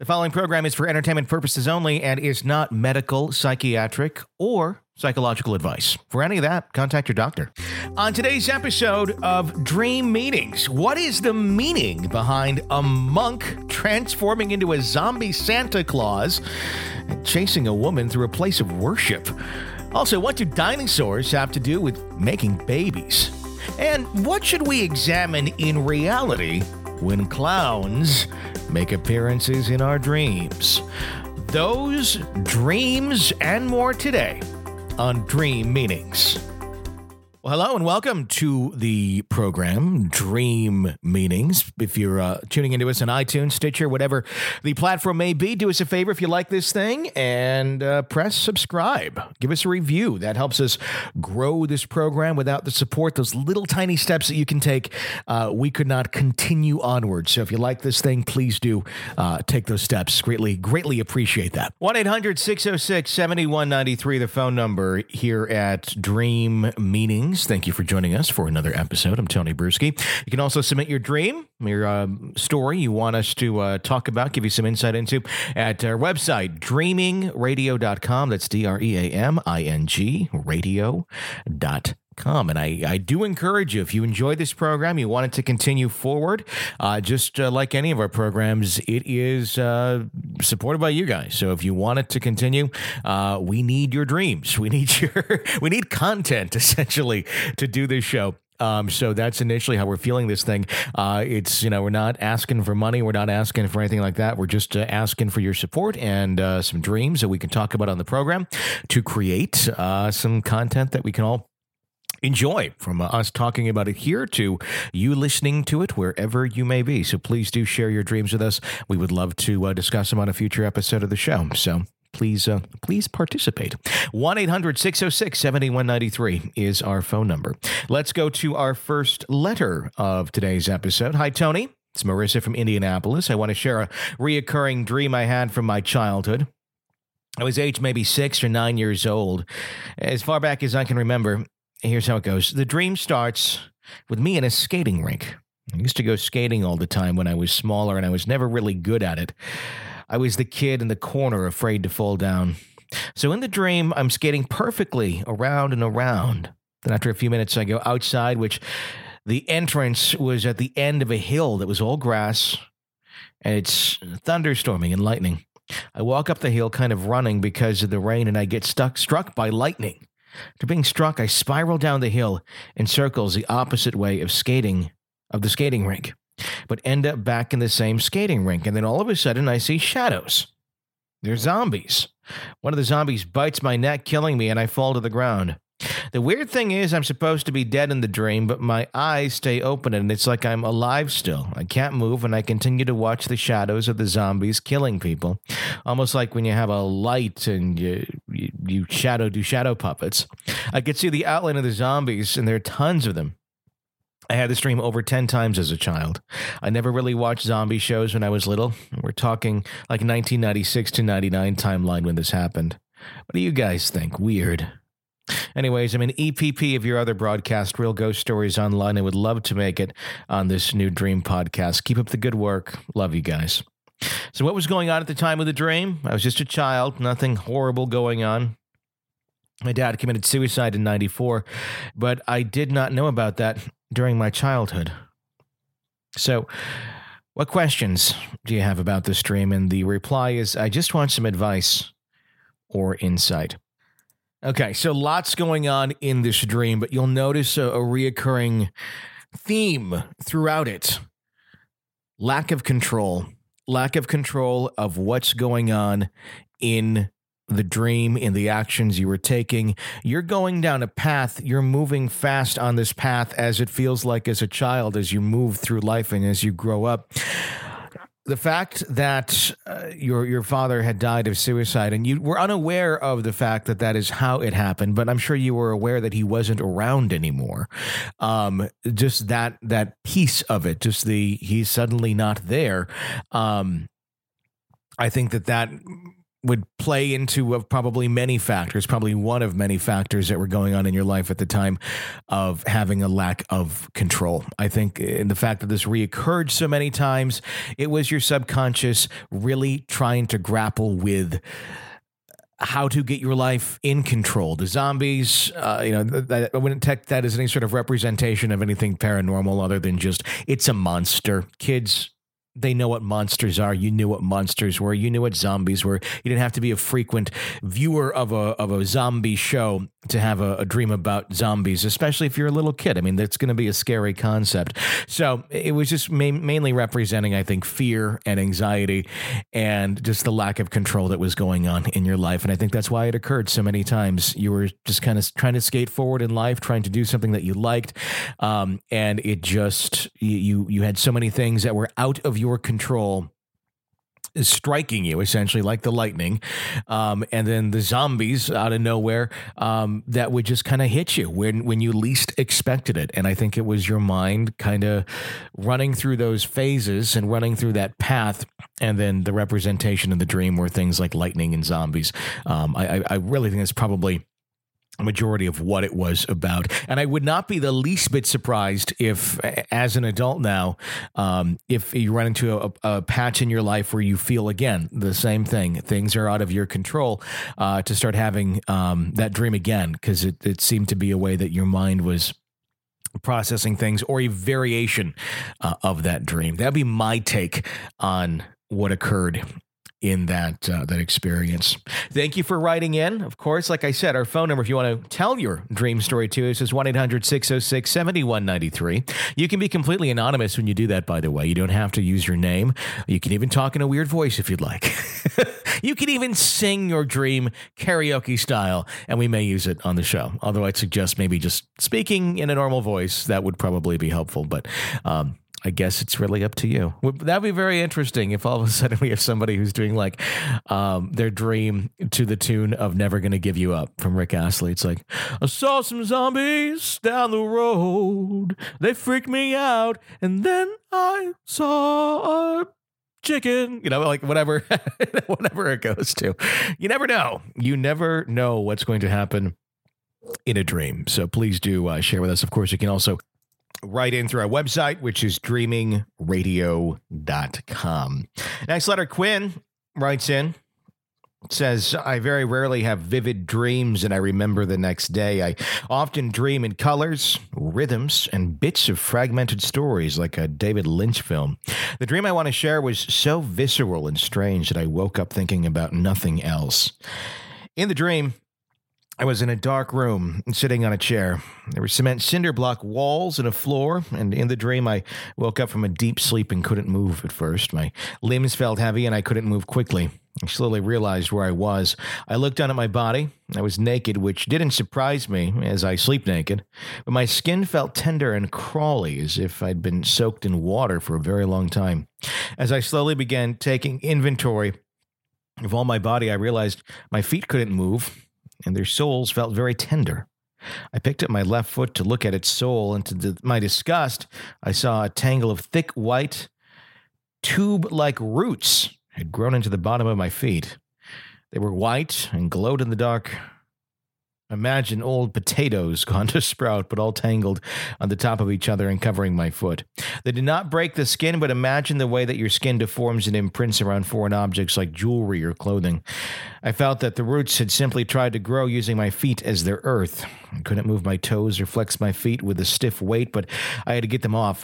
The following program is for entertainment purposes only and is not medical, psychiatric, or psychological advice. For any of that, contact your doctor. On today's episode of Dream Meanings, what is the meaning behind a monk transforming into a zombie Santa Claus and chasing a woman through a place of worship? Also, what do dinosaurs have to do with making babies? And what should we examine in reality when clowns make appearances in our dreams? Those dreams and more today on Dream Meanings. Well, hello and welcome to the program, Dream Meanings. If you're tuning into us on iTunes, Stitcher, whatever the platform may be, do us a favor if you like this thing and press subscribe. Give us a review. That helps us grow this program. Without the support, those little tiny steps that you can take, we could not continue onward. So if you like this thing, please do take those steps. Greatly appreciate that. 1-800-606-7193, the phone number here at Dream Meanings. Thank you for joining us for another episode. I'm Tony Bruschi. You can also submit your dream, your story you want us to talk about, give you some insight into at our website, dreamingradio.com. That's DREAMING radio.com. And I do encourage you, if you enjoy this program, you want it to continue forward, just like any of our programs, it is supported by you guys. So if you want it to continue, we need your dreams. We need content, essentially, to do this show. So that's initially how we're feeling this thing. It's, we're not asking for money. We're not asking for anything like that. We're just asking for your support and some dreams that we can talk about on the program to create some content that we can all enjoy, from us talking about it here to you listening to it wherever you may be. So please do share your dreams with us. We would love to discuss them on a future episode of the show. So please participate. 1-800-606-7193 is our phone number. Let's go to our first letter of today's episode. Hi, Tony. It's Marissa from Indianapolis. I want to share a reoccurring dream I had from my childhood. I was aged maybe 6 or 9 years old. As far back as I can remember, here's how it goes. The dream starts with me in a skating rink. I used to go skating all the time when I was smaller, and I was never really good at it. I was the kid in the corner afraid to fall down. So in the dream, I'm skating perfectly around and around. Then after a few minutes, I go outside, which the entrance was at the end of a hill that was all grass, and it's thunderstorming and lightning. I walk up the hill kind of running because of the rain, and I get struck by lightning. After being struck, I spiral down the hill in circles the opposite way of the skating rink, but end up back in the same skating rink. And then all of a sudden, I see shadows. They're zombies. One of the zombies bites my neck, killing me, and I fall to the ground. The weird thing is I'm supposed to be dead in the dream, but my eyes stay open, and it's like I'm alive still. I can't move, and I continue to watch the shadows of the zombies killing people, almost like when you have a light and you do shadow puppets. I could see the outline of the zombies, and there are tons of them. I had this dream over 10 times as a child. I never really watched zombie shows when I was little. We're talking like 1996 to 99 timeline when this happened. What do you guys think? Weird. Anyways, I'm an EPP of your other broadcast, Real Ghost Stories Online. I would love to make it on this new dream podcast. Keep up the good work. Love you guys. So what was going on at the time of the dream? I was just a child. Nothing horrible going on. My dad committed suicide in 94, but I did not know about that during my childhood. So what questions do you have about this dream? And the reply is, I just want some advice or insight. Okay, so lots going on in this dream, but you'll notice a reoccurring theme throughout it. Lack of control of what's going on in the dream, in the actions you were taking. You're going down a path. You're moving fast on this path, as it feels like as a child, as you move through life and as you grow up. The fact that your father had died of suicide, and you were unaware of the fact that that is how it happened, but I'm sure you were aware that he wasn't around anymore. Just that piece of it, just he's suddenly not there. I think that would play into probably many factors, probably one of many factors that were going on in your life at the time of having a lack of control. I think in the fact that this reoccurred so many times, it was your subconscious really trying to grapple with how to get your life in control. The zombies, I wouldn't take that as any sort of representation of anything paranormal other than just it's a monster. Kids, they know what monsters are. You knew what monsters were. You knew what zombies were. You didn't have to be a frequent viewer of a zombie show to have a dream about zombies, especially if you're a little kid. I mean, that's going to be a scary concept. So it was just mainly representing, I think, fear and anxiety and just the lack of control that was going on in your life. And I think that's why it occurred so many times. You were just kind of trying to skate forward in life, trying to do something that you liked. And it just, you had so many things that were out of your control is striking you essentially like the lightning, and then the zombies out of nowhere that would just kind of hit you when you least expected it. And I think it was your mind kind of running through those phases and running through that path, and then the representation in the dream were things like lightning and zombies. I really think that's probably a majority of what it was about. And I would not be the least bit surprised if, as an adult now, if you run into a patch in your life where you feel, again, the same thing, things are out of your control, to start having that dream again, because it seemed to be a way that your mind was processing things, or a variation of that dream. That'd be my take on what occurred in that experience. Thank you for writing in. Of course, like I said, our phone number, if you want to tell your dream story to us, is 1-800-606-7193. You can be completely anonymous when you do that, by the way. You don't have to use your name. You can even talk in a weird voice if you'd like. You can even sing your dream karaoke style, and we may use it on the show. Although I'd suggest maybe just speaking in a normal voice. That would probably be helpful, but I guess it's really up to you. That'd be very interesting if all of a sudden we have somebody who's doing like their dream to the tune of Never Gonna Give You Up from Rick Astley. It's like, I saw some zombies down the road. They freaked me out. And then I saw a chicken, like whatever, whatever it goes to. You never know. You never know what's going to happen in a dream. So please do share with us. Of course, you can also write in through our website, which is dreamingradio.com. Next letter, Quinn writes in. It says, I very rarely have vivid dreams and I remember the next day. I often dream in colors, rhythms, and bits of fragmented stories like a David Lynch film. The dream I want to share was so visceral and strange that I woke up thinking about nothing else. In the dream, I was in a dark room sitting on a chair. There were cement cinder block walls and a floor, and in the dream I woke up from a deep sleep and couldn't move at first. My limbs felt heavy and I couldn't move quickly. I slowly realized where I was. I looked down at my body. I was naked, which didn't surprise me as I sleep naked, but my skin felt tender and crawly as if I'd been soaked in water for a very long time. As I slowly began taking inventory of all my body, I realized my feet couldn't move, and their soles felt very tender. I picked up my left foot to look at its sole, and to my disgust, I saw a tangle of thick white, tube-like roots had grown into the bottom of my feet. They were white and glowed in the dark. Imagine old potatoes gone to sprout, but all tangled on the top of each other and covering my foot. They did not break the skin, but imagine the way that your skin deforms and imprints around foreign objects like jewelry or clothing. I felt that the roots had simply tried to grow using my feet as their earth. I couldn't move my toes or flex my feet with a stiff weight, but I had to get them off.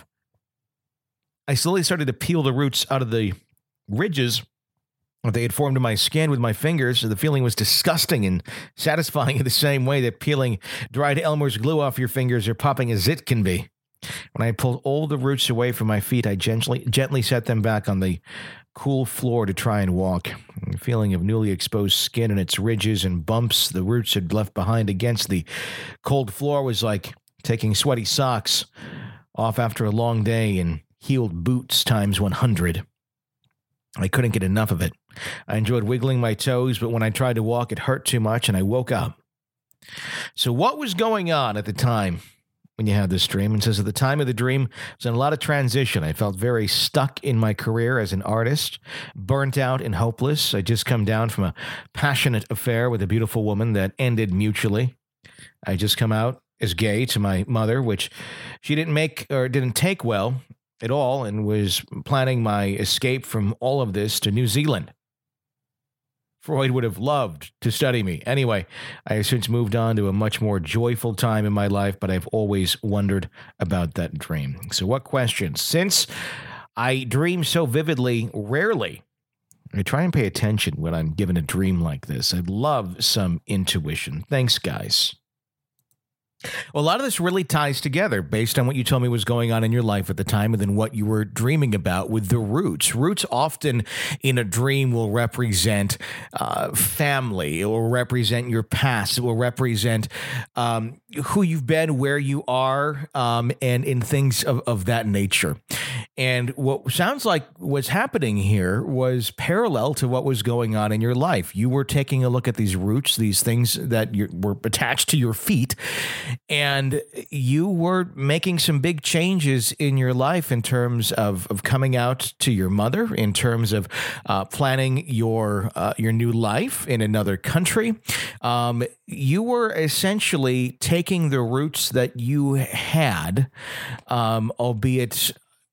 I slowly started to peel the roots out of the ridges they had formed in my skin with my fingers. The feeling was disgusting and satisfying in the same way that peeling dried Elmer's glue off your fingers or popping a zit can be. When I pulled all the roots away from my feet, I gently set them back on the cool floor to try and walk. The feeling of newly exposed skin and its ridges and bumps the roots had left behind against the cold floor was like taking sweaty socks off after a long day and heeled boots times 100. I couldn't get enough of it. I enjoyed wiggling my toes, but when I tried to walk, it hurt too much, and I woke up. So what was going on at the time when you had this dream, and says, at the time of the dream, I was in a lot of transition. I felt very stuck in my career as an artist, burnt out and hopeless. I just come down from a passionate affair with a beautiful woman that ended mutually. I just come out as gay to my mother, which she didn't take well at all, and was planning my escape from all of this to New Zealand. Freud would have loved to study me. Anyway, I have since moved on to a much more joyful time in my life, but I've always wondered about that dream. So what questions? Since I dream so vividly, rarely, I try and pay attention when I'm given a dream like this. I'd love some intuition. Thanks, guys. Well, a lot of this really ties together based on what you told me was going on in your life at the time and then what you were dreaming about with the roots. Roots often in a dream will represent family. It will represent your past. It will represent who you've been, where you are, and in things of that nature. And what sounds like what's happening here was parallel to what was going on in your life. You were taking a look at these roots, these things that were attached to your feet, and you were making some big changes in your life in terms of coming out to your mother, in terms of planning your new life in another country. You were essentially taking the roots that you had, albeit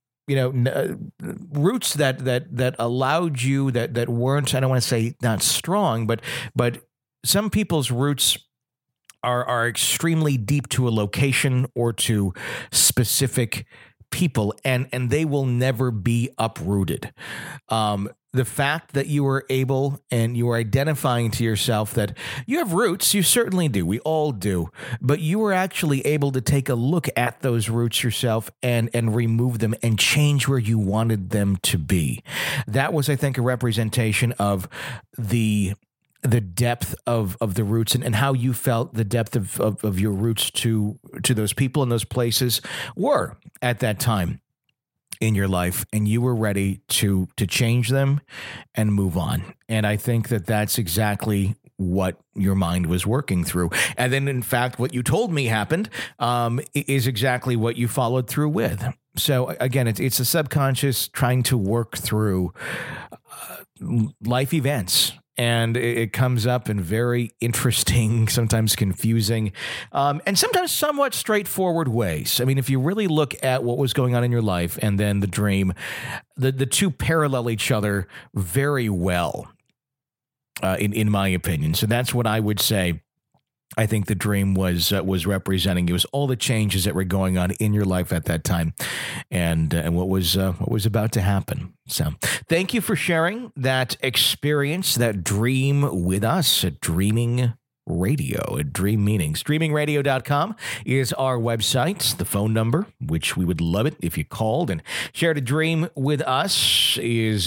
roots that allowed you that weren't, I don't want to say not strong, but some people's roots are extremely deep to a location or to specific people, and they will never be uprooted. The fact that you were able and you were identifying to yourself that you have roots, you certainly do. We all do. But you were actually able to take a look at those roots yourself and remove them and change where you wanted them to be. That was, I think, a representation of the depth of the roots and how you felt the depth of your roots to those people and those places were at that time in your life, and you were ready to change them and move on. And I think that that's exactly what your mind was working through. And then, in fact, what you told me happened is exactly what you followed through with. So again, it's a subconscious trying to work through life events. And it comes up in very interesting, sometimes confusing, and sometimes somewhat straightforward ways. I mean, if you really look at what was going on in your life and then the dream, the two parallel each other very well, in my opinion. So that's what I would say. I think the dream was representing. It was all the changes that were going on in your life at that time, and what was about to happen. So, thank you for sharing that experience, that dream with us at Dreaming Radio, at Dream Meanings. DreamingRadio.com is our website. The phone number, which we would love it if you called and shared a dream with us, is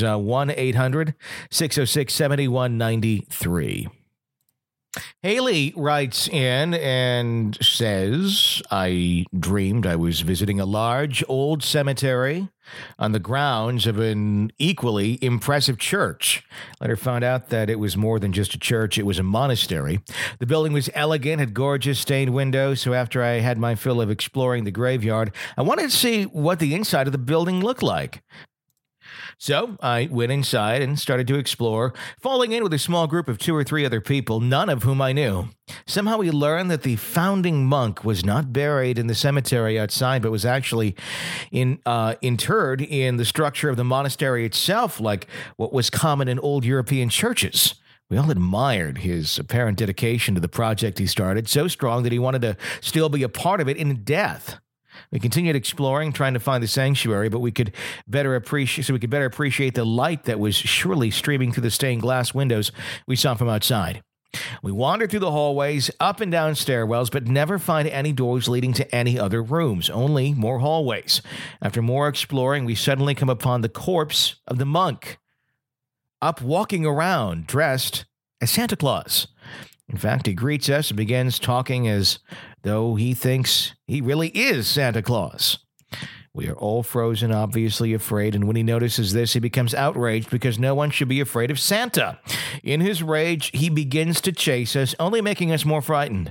1-800-606-7193. Haley writes in and says, I dreamed I was visiting a large old cemetery on the grounds of an equally impressive church. Later found out that it was more than just a church, it was a monastery. The building was elegant, had gorgeous stained windows, so after I had my fill of exploring the graveyard, I wanted to see what the inside of the building looked like. So I went inside and started to explore, falling in with a small group of 2 or 3 other people, none of whom I knew. Somehow we learned that the founding monk was not buried in the cemetery outside, but was actually interred in the structure of the monastery itself, like what was common in old European churches. We all admired his apparent dedication to the project he started, so strong that he wanted to still be a part of it in death. We continued exploring, trying to find the sanctuary, but we could better appreciate the light that was surely streaming through the stained glass windows we saw from outside. We wandered through the hallways, up and down stairwells, but never find any doors leading to any other rooms, only more hallways. After more exploring, we suddenly come upon the corpse of the monk, up walking around, dressed as Santa Claus. In fact, he greets us and begins talking as though he thinks he really is Santa Claus. We are all frozen, obviously afraid, and when he notices this, he becomes outraged because no one should be afraid of Santa. In his rage, he begins to chase us, only making us more frightened.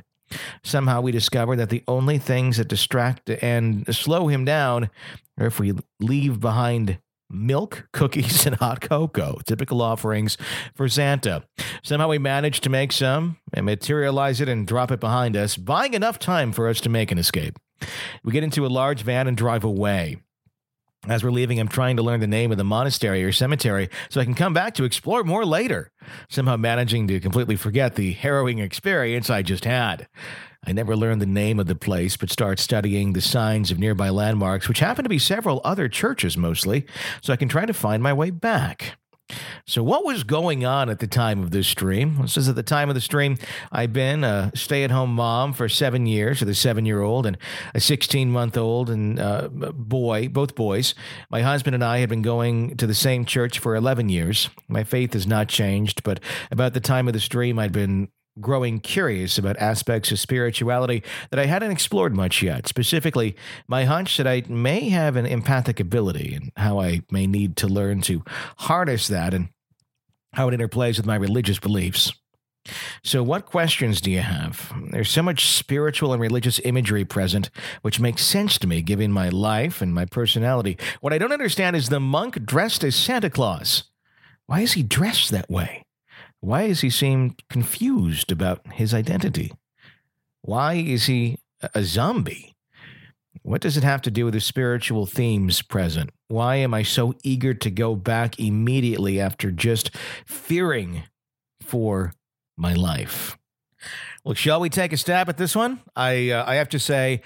Somehow we discover that the only things that distract and slow him down are if we leave behind milk, cookies, and hot cocoa, typical offerings for Santa. Somehow we manage to make some and materialize it and drop it behind us, buying enough time for us to make an escape. We get into a large van and drive away. As we're leaving, I'm trying to learn the name of the monastery or cemetery so I can come back to explore more later, somehow managing to completely forget the harrowing experience I just had. I never learned the name of the place, but start studying the signs of nearby landmarks, which happen to be several other churches mostly, so I can try to find my way back. So what was going on at the time of this stream? This is at the time of the stream. I've been a stay-at-home mom for 7 years with a 7-year-old and a 16-month-old and boy, both boys. My husband and I had been going to the same church for 11 years. My faith has not changed, but about the time of the stream, I'd been growing curious about aspects of spirituality that I hadn't explored much yet. Specifically, my hunch that I may have an empathic ability and how I may need to learn to harness that and how it interplays with my religious beliefs. So what questions do you have? There's so much spiritual and religious imagery present, which makes sense to me given my life and my personality. What I don't understand is the monk dressed as Santa Claus. Why is he dressed that way? Why does he seem confused about his identity? Why is he a zombie? What does it have to do with the spiritual themes present? Why am I so eager to go back immediately after just fearing for my life? Well, shall we take a stab at this one? I have to say,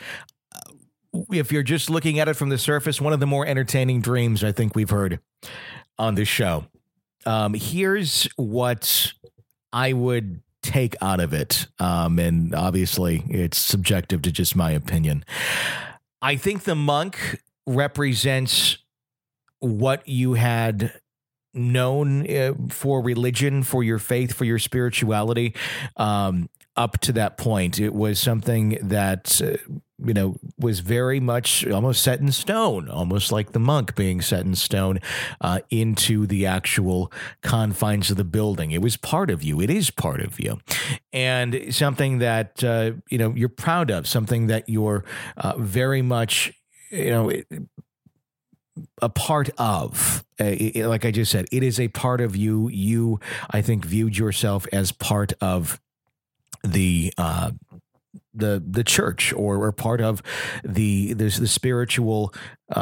if you're just looking at it from the surface, one of the more entertaining dreams I think we've heard on this show. Here's what I would take out of it, and obviously it's subjective to just my opinion. I think the monk represents what you had known for religion, for your faith, for your spirituality. Up to that point, it was something that was very much almost set in stone, almost like the monk being set in stone into the actual confines of the building. It was part of you. It is part of you. And something that, you're proud of, something that you're very much, a part of. Like I just said, it is a part of you. You, I think, viewed yourself as part of the church or part of the spiritual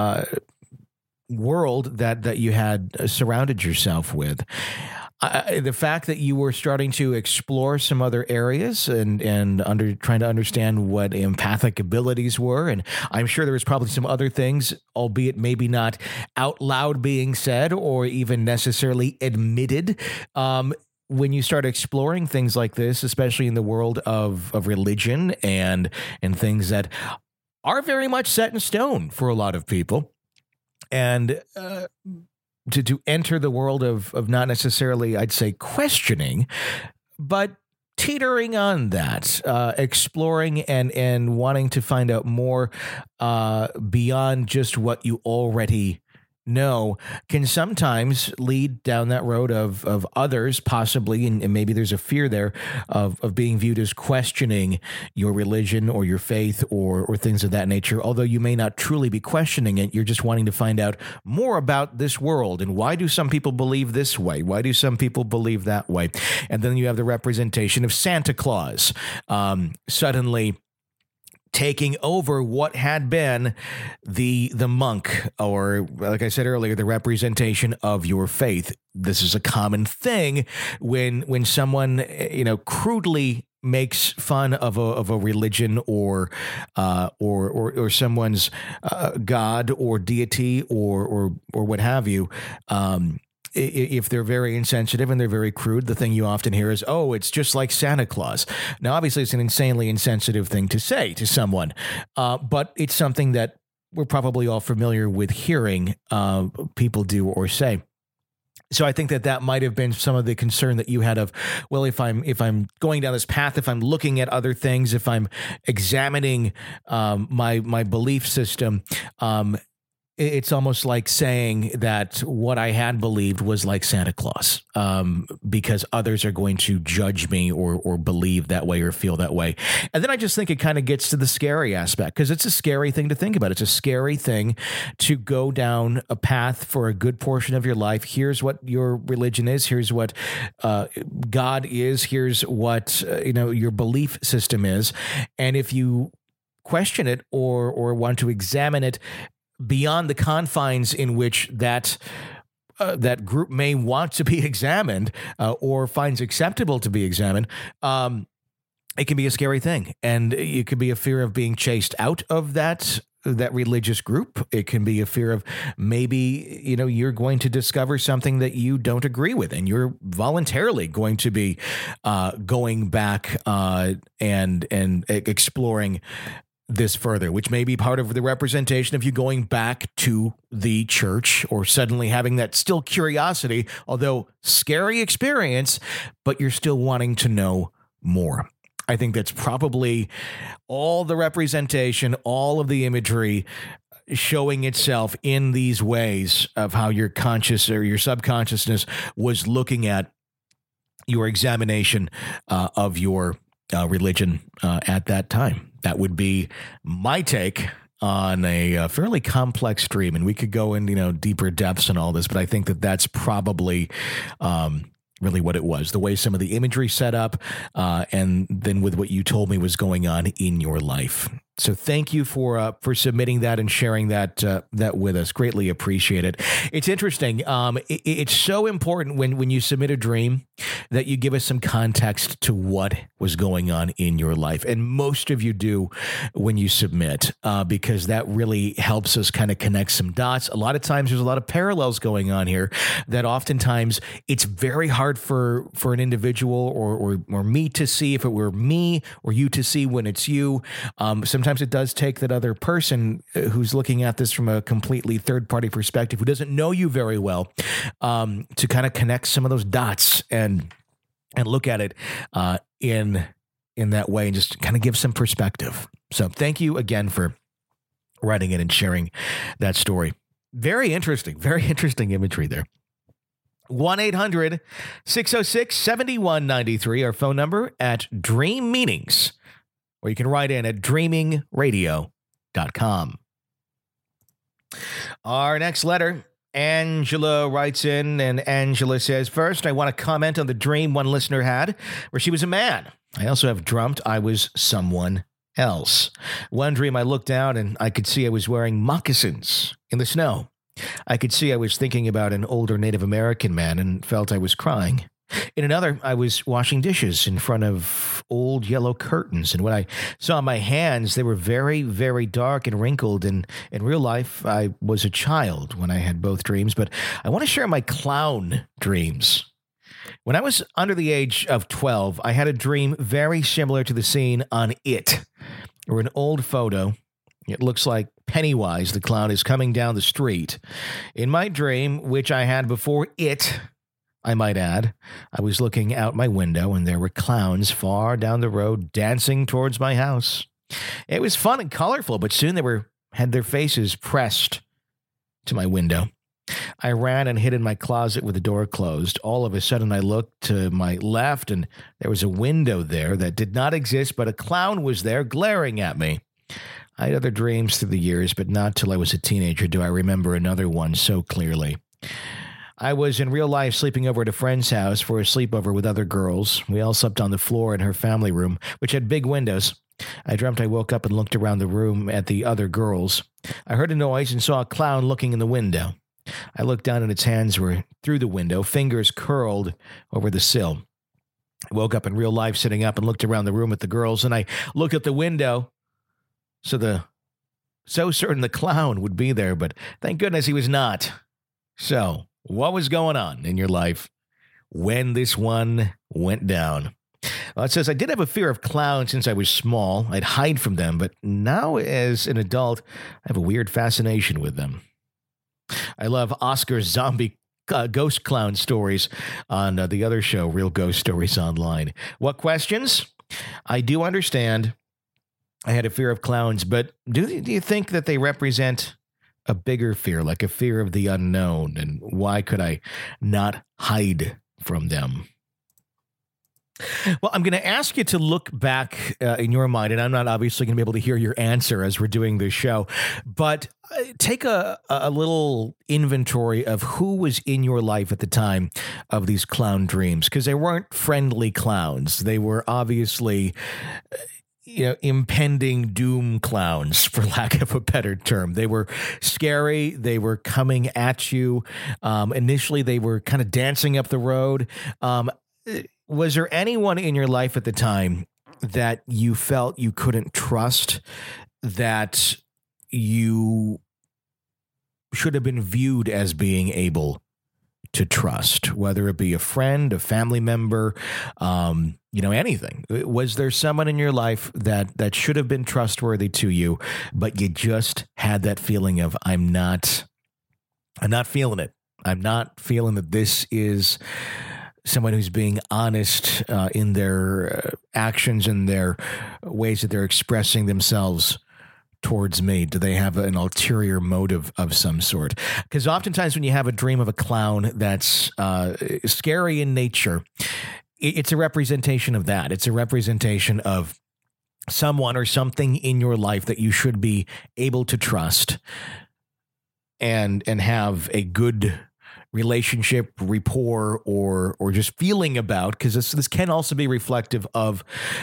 world that you had surrounded yourself with. The fact that you were starting to explore some other areas and trying to understand what empathic abilities were, and I'm sure there was probably some other things, albeit maybe not out loud being said or even necessarily admitted. When you start exploring things like this, especially in the world of religion and things that are very much set in stone for a lot of people, and to enter the world of not necessarily, I'd say, questioning, but teetering on that, exploring and wanting to find out more beyond just what you already know, can sometimes lead down that road of others possibly, and maybe there's a fear there of being viewed as questioning your religion or your faith or things of that nature. Although you may not truly be questioning it, you're just wanting to find out more about this world and why do some people believe this way? Why do some people believe that way? And then you have the representation of Santa Claus suddenly taking over what had been the monk, or like I said earlier, the representation of your faith. This is a common thing when someone crudely makes fun of a religion or someone's god or deity or what have you. If they're very insensitive and they're very crude, the thing you often hear is, oh, it's just like Santa Claus. Now, obviously, it's an insanely insensitive thing to say to someone, but it's something that we're probably all familiar with hearing people do or say. So I think that might have been some of the concern that you had of, well, if I'm going down this path, if I'm looking at other things, if I'm examining my belief system, it's almost like saying that what I had believed was like Santa Claus, because others are going to judge me or believe that way or feel that way. And then I just think it kind of gets to the scary aspect, because it's a scary thing to think about. It's a scary thing to go down a path for a good portion of your life. Here's what your religion is. Here's what God is. Here's what your belief system is. And if you question it or want to examine it beyond the confines in which that group may want to be examined or finds acceptable to be examined, it can be a scary thing. And it could be a fear of being chased out of that religious group. It can be a fear of maybe, you're going to discover something that you don't agree with, and you're voluntarily going to be going back and exploring this further, which may be part of the representation of you going back to the church or suddenly having that still curiosity, although scary experience, but you're still wanting to know more. I think that's probably all the representation, all of the imagery showing itself in these ways of how your conscious or your subconsciousness was looking at your examination of your religion at that time. That would be my take on a fairly complex dream, and we could go in, deeper depths and all this, but I think that that's probably really what it was, the way some of the imagery set up, and then with what you told me was going on in your life. So thank you for submitting that and sharing that with us. Greatly appreciate it. It's interesting. It's so important when you submit a dream that you give us some context to what was going on in your life. And most of you do when you submit, because that really helps us kind of connect some dots. A lot of times there's a lot of parallels going on here that oftentimes it's very hard for an individual or me to see if it were me, or you to see when it's you. Sometimes it does take that other person who's looking at this from a completely third-party perspective, who doesn't know you very well, to kind of connect some of those dots and look at it in that way and just kind of give some perspective. So thank you again for writing it and sharing that story. Very interesting imagery there. 1-800-606-7193, our phone number at Dream Meanings, or you can write in at dreamingradio.com. Our next letter, Angela writes in, and Angela says, first, I want to comment on the dream one listener had where she was a man. I also have dreamt I was someone else. One dream I looked down and I could see I was wearing moccasins in the snow. I could see I was thinking about an older Native American man and felt I was crying. In another, I was washing dishes in front of old yellow curtains, and when I saw my hands, they were very, very dark and wrinkled, and in real life, I was a child when I had both dreams, but I want to share my clown dreams. When I was under the age of 12, I had a dream very similar to the scene on It, or an old photo. It looks like Pennywise, the clown, is coming down the street. In my dream, which I had before It, I might add, I was looking out my window and there were clowns far down the road dancing towards my house. It was fun and colorful, but soon they had their faces pressed to my window. I ran and hid in my closet with the door closed. All of a sudden, I looked to my left and there was a window there that did not exist, but a clown was there glaring at me. I had other dreams through the years, but not till I was a teenager do I remember another one so clearly. I was in real life sleeping over at a friend's house for a sleepover with other girls. We all slept on the floor in her family room, which had big windows. I dreamt I woke up and looked around the room at the other girls. I heard a noise and saw a clown looking in the window. I looked down and its hands were through the window, fingers curled over the sill. I woke up in real life sitting up and looked around the room at the girls, and I looked at the window so certain the clown would be there, but thank goodness he was not. So, what was going on in your life when this one went down? Well, it says, I did have a fear of clowns since I was small. I'd hide from them, but now as an adult, I have a weird fascination with them. I love Oscar's zombie ghost clown stories on the other show, Real Ghost Stories Online. What questions? I do understand I had a fear of clowns, but do you think that they represent a bigger fear, like a fear of the unknown? And why could I not hide from them? Well, I'm going to ask you to look back in your mind, and I'm not obviously going to be able to hear your answer as we're doing this show, but take a little inventory of who was in your life at the time of these clown dreams, because they weren't friendly clowns. They were obviously impending doom clowns, for lack of a better term. They were scary. They were coming at you. Initially, they were kind of dancing up the road. Was there anyone in your life at the time that you felt you couldn't trust, that you should have been viewed as being able to trust, whether it be a friend, a family member, anything? Was there someone in your life that should have been trustworthy to you, but you just had that feeling of, I'm not feeling it. I'm not feeling that this is someone who's being honest in their actions and their ways that they're expressing themselves towards me? Do they have an ulterior motive of some sort? Because oftentimes when you have a dream of a clown that's scary in nature, it's a representation of that. It's a representation of someone or something in your life that you should be able to trust and have a good relationship, rapport, or just feeling about, because this can also be reflective of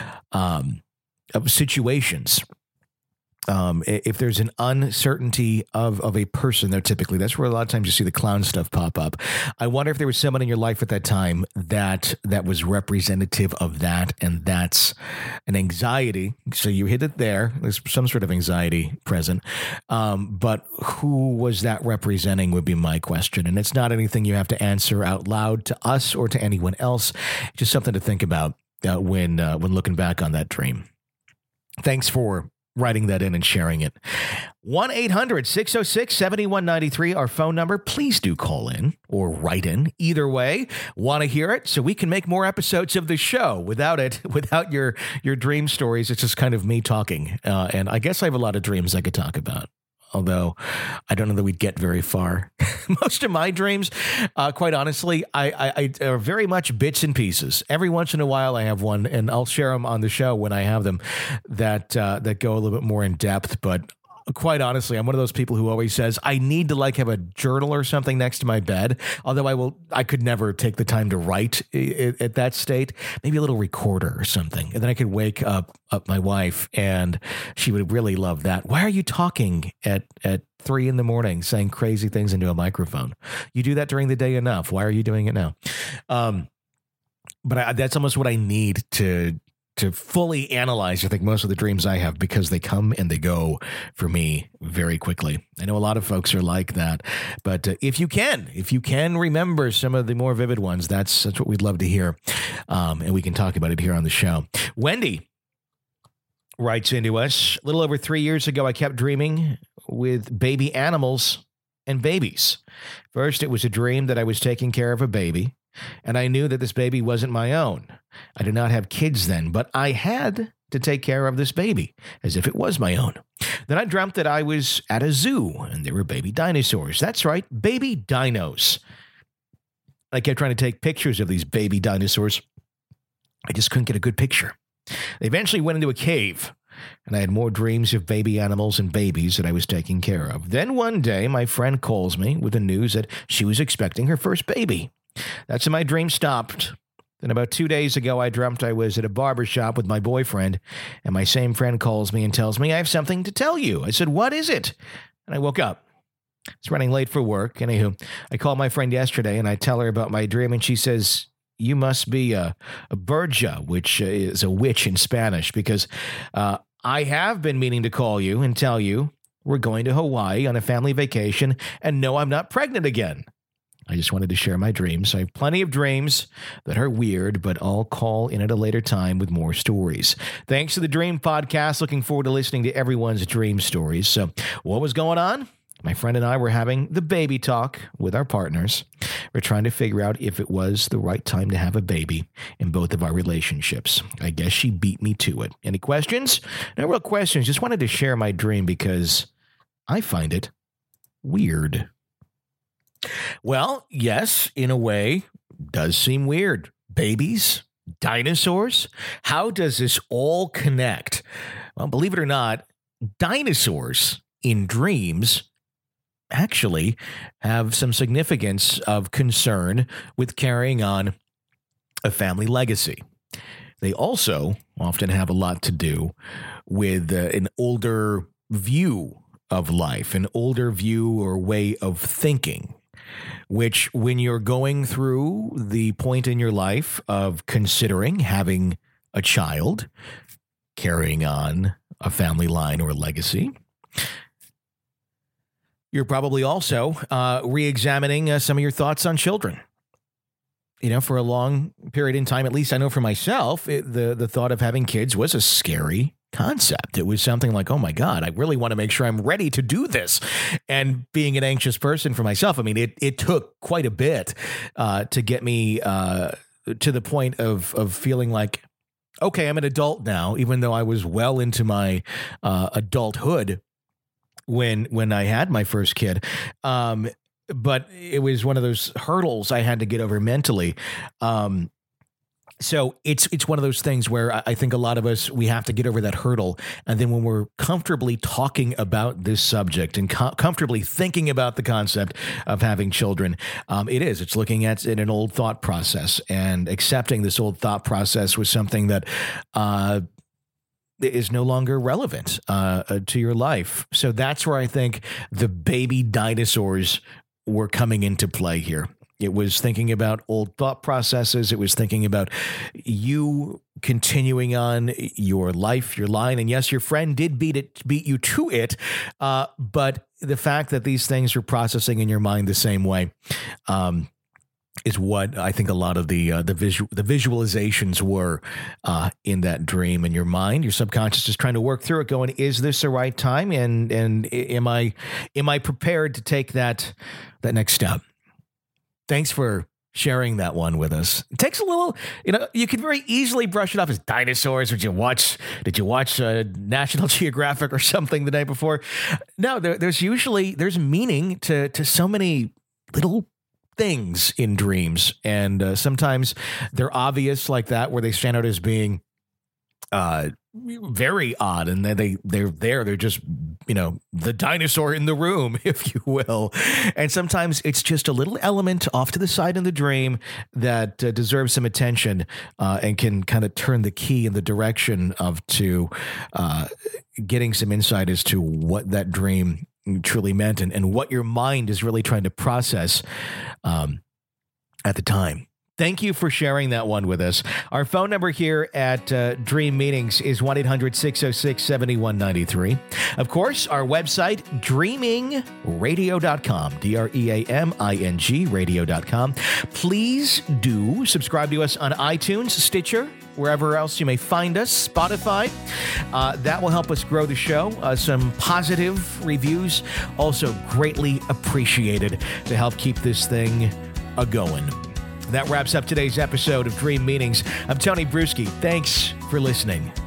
situations. If there's an uncertainty of a person, though, typically that's where a lot of times you see the clown stuff pop up. I wonder if there was someone in your life at that time that was representative of that, and that's an anxiety. So you hit it there. There's some sort of anxiety present. But who was that representing would be my question. And it's not anything you have to answer out loud to us or to anyone else. Just something to think about when looking back on that dream. Thanks for writing that in and sharing it. 1-800-606-7193, our phone number. Please do call in or write in. Either way, want to hear it so we can make more episodes of the show. Without your dream stories, it's just kind of me talking. And I guess I have a lot of dreams I could talk about, although I don't know that we'd get very far. Most of my dreams, quite honestly, I are very much bits and pieces. Every once in a while I have one, and I'll share them on the show when I have them, that go a little bit more in depth. But quite honestly, I'm one of those people who always says I need to have a journal or something next to my bed. Although I could never take the time to write at that state. Maybe a little recorder or something, and then I could wake up my wife, and she would really love that. Why are you talking at 3 a.m. saying crazy things into a microphone? You do that during the day enough. Why are you doing it now? But that's almost what I need to fully analyze, I think, most of the dreams I have, because they come and they go for me very quickly. I know a lot of folks are like that, but if you can remember some of the more vivid ones, that's what we'd love to hear, and we can talk about it here on the show. Wendy writes into us, a little over 3 years ago, I kept dreaming with baby animals and babies. First, it was a dream that I was taking care of a baby, and I knew that this baby wasn't my own. I did not have kids then, but I had to take care of this baby as if it was my own. Then I dreamt that I was at a zoo and there were baby dinosaurs. That's right, baby dinos. I kept trying to take pictures of these baby dinosaurs. I just couldn't get a good picture. They eventually went into a cave, and I had more dreams of baby animals and babies that I was taking care of. Then one day, my friend calls me with the news that she was expecting her first baby. That's when my dream stopped. Then about 2 days ago, I dreamt I was at a barber shop with my boyfriend, and my same friend calls me and tells me, I have something to tell you. I said, what is it? And I woke up. It's running late for work. Anywho, I called my friend yesterday, and I tell her about my dream, and she says, you must be a Berja, which is a witch in Spanish, because I have been meaning to call you and tell you we're going to Hawaii on a family vacation, and no, I'm not pregnant again. I just wanted to share my dreams. I have plenty of dreams that are weird, but I'll call in at a later time with more stories. Thanks to the Dream Podcast. Looking forward to listening to everyone's dream stories. So what was going on? My friend and I were having the baby talk with our partners. We're trying to figure out if it was the right time to have a baby in both of our relationships. I guess she beat me to it. Any questions? No real questions. Just wanted to share my dream because I find it weird? Well, yes, in a way, does seem weird. Babies, dinosaurs, how does this all connect? Well, believe it or not, dinosaurs in dreams actually have some significance of concern with carrying on a family legacy. They also often have a lot to do with an older view of life, an older view or way of thinking, which when you're going through the point in your life of considering having a child, carrying on a family line or legacy, you're probably also re-examining some of your thoughts on children. You know, for a long period in time, at least I know for myself, the thought of having kids was a scary concept. It was something like, oh my God, I really want to make sure I'm ready to do this. And being an anxious person for myself, I mean, it took quite a bit to get me to the point of feeling like, okay, I'm an adult now, even though I was well into my adulthood when I had my first kid. But it was one of those hurdles I had to get over mentally. So it's one of those things where I think a lot of us, we have to get over that hurdle. And then when we're comfortably talking about this subject and comfortably thinking about the concept of having children, it's looking at an old thought process and accepting this old thought process was something that is no longer relevant to your life. So that's where I think the baby dinosaurs were coming into play here. It was thinking about old thought processes. It was thinking about you continuing on your life, your line. And yes, your friend did beat you to it. But the fact that these things are processing in your mind the same way, is what I think a lot of the visualizations were in that dream in your mind. Your subconscious is trying to work through it, going, is this the right time? And am I prepared to take that next step? Thanks for sharing that one with us. It takes a little, you could very easily brush it off as dinosaurs. Did you watch National Geographic or something the night before? No, there's meaning to so many little things in dreams. And sometimes they're obvious like that, where they stand out as being very odd. And they're just, the dinosaur in the room, if you will. And sometimes it's just a little element off to the side in the dream that deserves some attention and can kind of turn the key in the direction of getting some insight as to what that dream truly meant and what your mind is really trying to process at the time. Thank you for sharing that one with us. Our phone number here at Dream Meetings is 1-800-606-7193. Of course, our website, dreamingradio.com, DREAMING radio.com. Please do subscribe to us on iTunes, Stitcher, wherever else you may find us, Spotify. That will help us grow the show. Some positive reviews, also greatly appreciated to help keep this thing a-going. That wraps up today's episode of Dream Meetings. I'm Tony Bruschi. Thanks for listening.